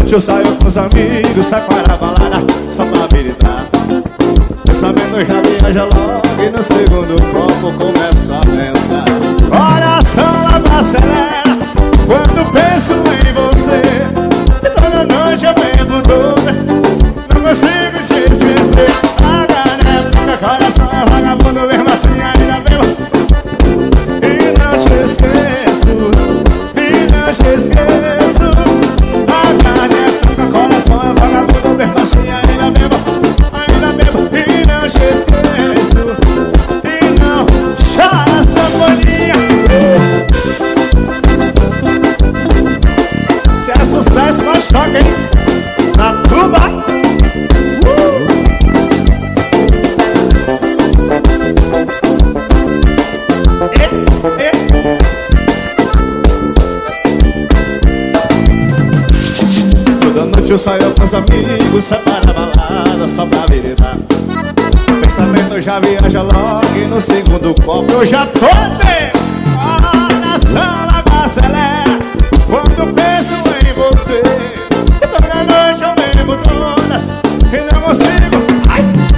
noite eu saio com os amigos, sai para a balada só pra habilitar. Pensamento já viaja logo e no segundo copo começo a pensar. Coração logo acelera quando penso em você. E toda noite eu bebo todas, não consigo te esquecer. A garota, coração é vagabundo, mesmo assim ainda bebo. E não te esqueço, e não te esqueço. A garota, coração é vagabundo, mesmo assim ainda bebo. Ainda bebo e não te esqueço. E não chora, sanfoninha. Se é sucesso, nós toca, hein? Na tuba. Toda noite eu saio com os amigos, sai para a balada só pra habilitar. Pensamento já viaja logo e no segundo copo eu já tô dentro. Coração logo acelera quando penso em você. E toda noite eu bebo todas e não consigo. Ai!